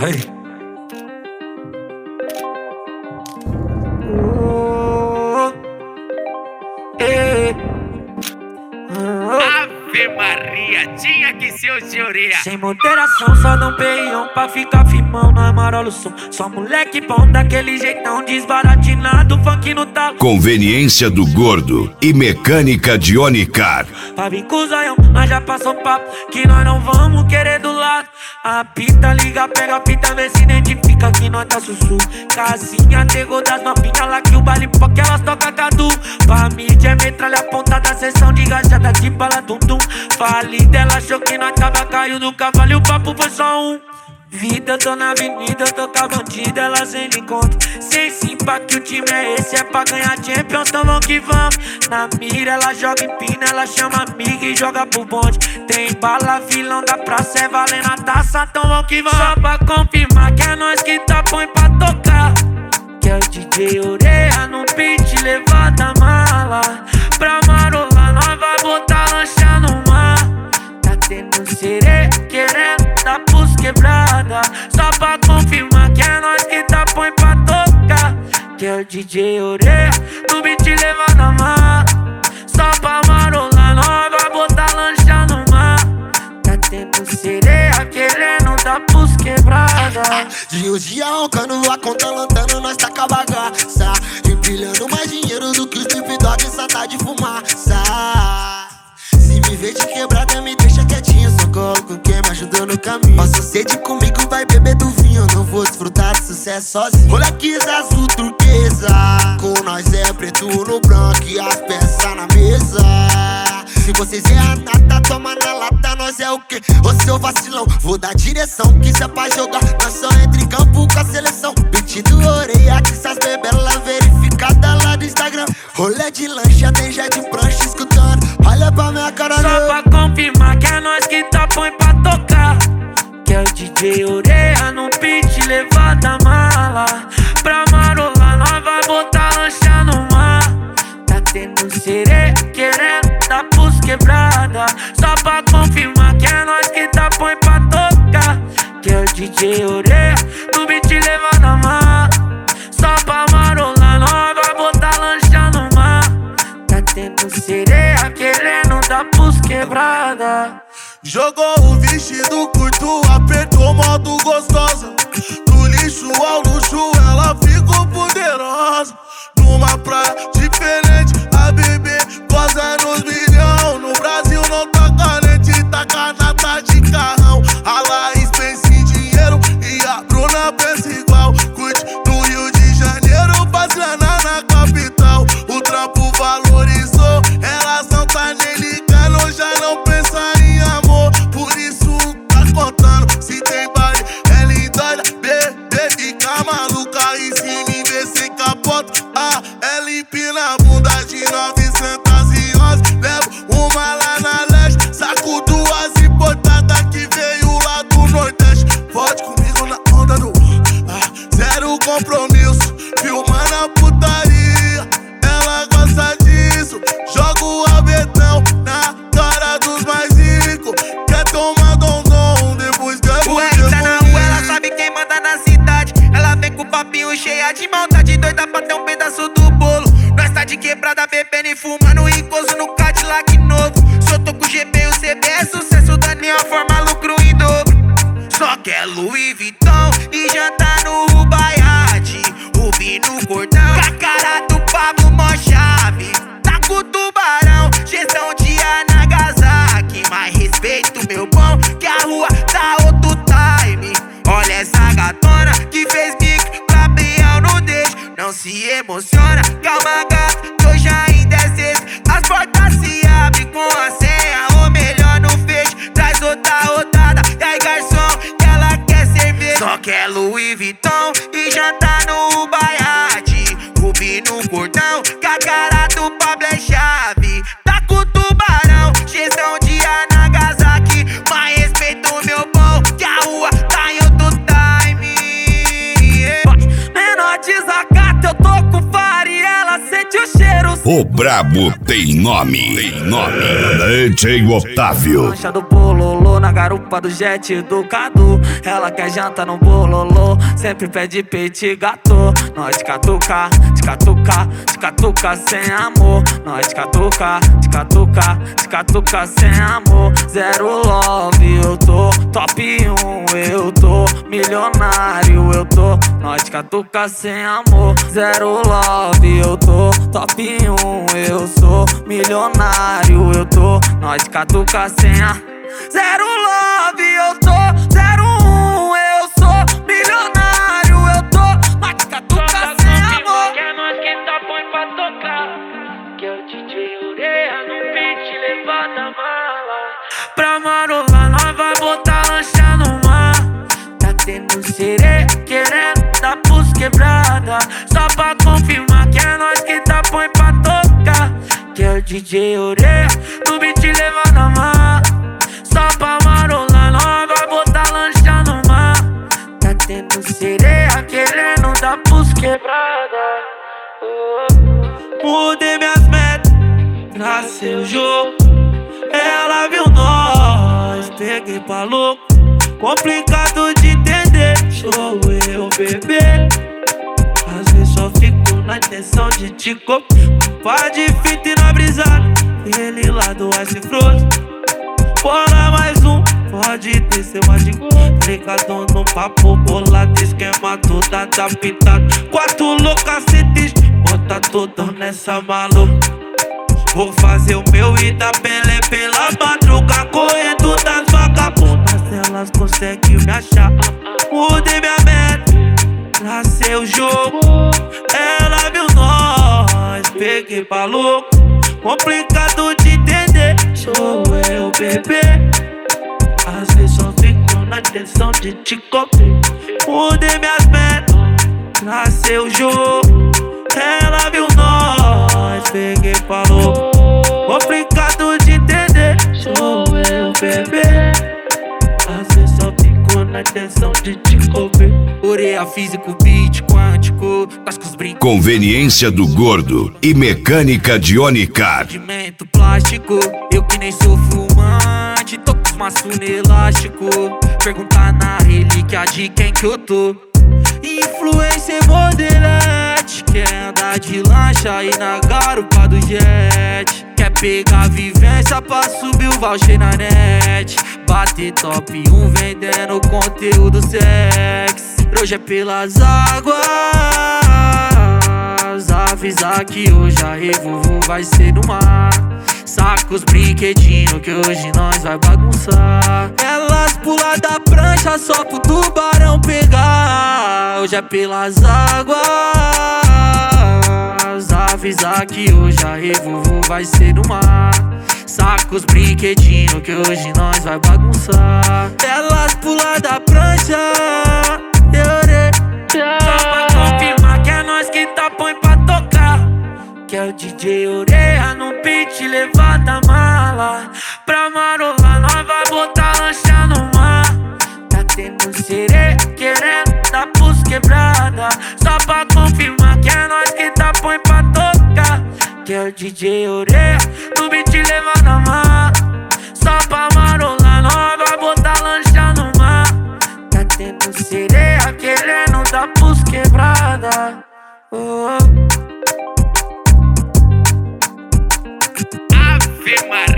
Hey. Ave Maria, tinha que ser o Tioria. Sem moderação, só dá um peião pra ficar firmão no amarelo som. Só moleque bom daquele jeitão desbaratinado, funk no talo. Conveniência do Gordo e Mecânica de Onicar. Pra vir com o zoião, nós já passou papo que nós não vamos querer do lado. A pita liga, pega a pita, vê se identifica que nós tá sussu. Casinha, negou das novinhas lá que o baile porque elas tocam cadu. Pra mídia é metralha pontada, sessão de gajada de bala tum-tum. Falida, ela achou que nós tava caiu do cavalo e o papo foi só um. Vida, eu tô na avenida, eu tô com a bandida, ela sem encontro. Sem simpa que o time é esse, é pra ganhar Champions, então vamos que vamos. Na mira, ela joga empina, ela chama amiga e joga pro bonde. Tem bala, vilão da praça, é valendo a taça, então vamos que vamos. Só pra confirmar que é nós que tá põe pra tocar. Que é o DJ Oreia no beat, levanta a mala. Pra marolar, nós vai botar lancha no mar. Tá tendo sereia, querendo dar pros quebrada. Só pra confirmar que é nós que tá põe pra tocar. Que é o DJ Oreia no beat, levanta a mala. Só pra marolar, nós vai botar lancha no mar. Tá tendo sereia, querendo dar pros quebrada. Dia os dia roncando, a conta lantando, nós tá com a bagaça. Empilhando mais dinheiro do que os Snoop Dogg, santa de fumaça. Se me vê de quebrada, me deixa quietinho, só coloco quem me ajudou no caminho. Passa sede comigo, vai beber do vinho, não vou desfrutar de sucesso sozinho. Rolex azul turquesa, com nós é preto no branco e as peças na mesa. Se vocês é a nata, toma na lata, nós é o quê? Ô seu vacilão, vou dar direção, que isso é pra jogar, nós só entra em campo com a seleção. Beat do Oreia, que essas bebelas verificadas lá do Instagram. Rolê de lancha, tem jet de prancha escutando, olha pra minha cara. Só pra confirmar que é nós que tá põe pra tocar. Que é o DJ Oreia no beat, levanta a mala. Pra marolar, nós vai botar lancha no mar. Tá tendo sereia, querendo dar pros quebrada. Só pra confirmar que é nós que tá põe pra tocar. Que é o DJ Oreia no beat, levanta a mala. Só pra marolar, nós vai botar lancha no mar. Tá tendo sereia, querendo dar pros quebrada. Jogou o vestido curto, apertou modo gostosa. Do lixo ao luxo, ela ficou poderosa. Numa praia diferente, a bebê goza nos milhão. No Brasil não tá carente, tá canata de carrão. A Laís pensa em dinheiro e a Bruna pensa igual. Curte no Rio de Janeiro, faz grana na capital. O trampo valorizou, elas não tá nem ligando, já não pensa em amor. Por isso tá contando, se tem baile, ela endoida, bebê fica maluca. E se me ver sem capota, ela empina a bunda de 911. Levo uma lá na leste, saco duas importadas que veio lá do Nordeste. Pode comigo na onda do zero compromisso, filmando a putaria. Ela gosta disso, joga o rabetão na cara dos mais ricos. Quer tomar dom, depois quer O R tá na rua, ela sabe quem manda na cidade. Ela vem com o papinho cheia de maldade, doida pra ter um pedaço do bolo. Nós tá de quebrada, bebendo e fumando ricoso no Cadillac novo. Soltou com o GB e o CB é sucesso, Daniel forma lucro em dobro. Só quer Louis Vuitton e jantar no Rubaiate, Rubi no cordão, com a cara do Pablo mó chave. Tá com o tubarão, gestão de Nagasaki. Mais respeito, meu bom, que a rua tá outro time. Olha essa gatona que fez bico pra Biel, não deixa, não se emociona. Calma gata, que hoje ainda é sexta. As portas se abrem com a senha, ou melhor não fecha. Traz outra rodada, e aí garçom, que ela quer cerveja. Só quer Louis Vuitton e jantar no Ubaiate, Rubi no cordão, com a cara do Pablo é chave. Tá com o tubarão, gestão de Nagasaki. Mais respeito, meu bom, que a rua tá em outro time. Menor desacata, eu tô com faro e ela sente o cheiro. O brabo tem nome. DJ Otávio. Lancha do bololô na garupa do jet do Cadu. Ela quer janta no bololô, sempre pede peito gato. Nós de catuca, de catuca, de catuca sem amor. Nós de catuca, de catuca, de catuca sem amor. Zero love, eu tô top 1, eu tô milionário, eu tô. Nós de catuca sem amor. Zero love, eu tô top 1, eu sou milionário, eu tô. Nós de catuca sem a. Zero love, eu tô 01, eu sou milionário, eu tô. Nós de catuca sem amor. Que é nós que tá põe pra tocar. Que é o DJ Ureia no beat, levanta a mala. Pra marolar nós vai botar lancha no mar. Tá tendo sereia querendo dar pros quebrada. Só pra confirmar que é nós que tá põe pra tocar. Que é o DJ Ureia no beat, levanta a mala. Só pra marolar nós vai botar lancha no mar. Tá tendo sereia querendo dar pros quebrada. Mudei minhas metas, tracei o jogo. Ela viu nós, peguei pra louco. Complicado de entender, sou eu, bebê. Às vezes só fico na intenção de te copiar. Pá de fita e na brisada, ele lá do Ice Frozen. Bora mais um, pode descer mais de ligadão no papo bolado, esquema toda adaptado. 4 loucacetes, bota toda nessa maluca. Vou fazer o meu e dar Pelé pela madruga, correndo das vagabundas, elas conseguem me achar. Mudei minha meta, tracei o jogo. Ela viu nós, peguei pra louco. Complicado de entender, sou eu, bebê. Às vezes só fico na intenção de te copiar. Mudei minhas metas, tracei o jogo. Ela viu nós, peguei pra louco. Complicado de entender, sou eu, bebê. Às vezes só fico na intenção de te copiar. Ureia físico, beat quântico, cascos brincos. Conveniência do Gordo e mecânica de Onicar. Rendimento plástico, eu que nem sou fumante. Tô com os maços no elástico. Perguntar na relíquia de quem que eu tô. Influencer modelete, quer andar de lancha aí na garupa do jet. Quer pegar vivência pra subir o voucher na net. Bater top 1 vendendo conteúdo sexy. Hoje é pelas águas, avisar que hoje a revolvo vai ser no mar. Saca os brinquedinhos que hoje nós vai bagunçar. Elas pulam da prancha só pro tubarão pegar. Hoje é pelas águas, avisar que hoje a revolvo vai ser no mar. Saca os brinquedinhos que hoje nós vai bagunçar. Elas pulam da prancha, só pra confirmar que é nós que tá põe pra tocar. Que é o DJ Ureia no beat, levanta a mala. Pra marolar nós vai botar lancha no mar. Tá tendo sereia querendo dar pros quebrada. Só pra confirmar que é nós que tá põe pra tocar. Que é o DJ Ureia no beat, levanta a mala. Só pra marolar nós vai botar lancha no mar. Tá tendo sereia querendo dar pros quebrada. Ave Maria.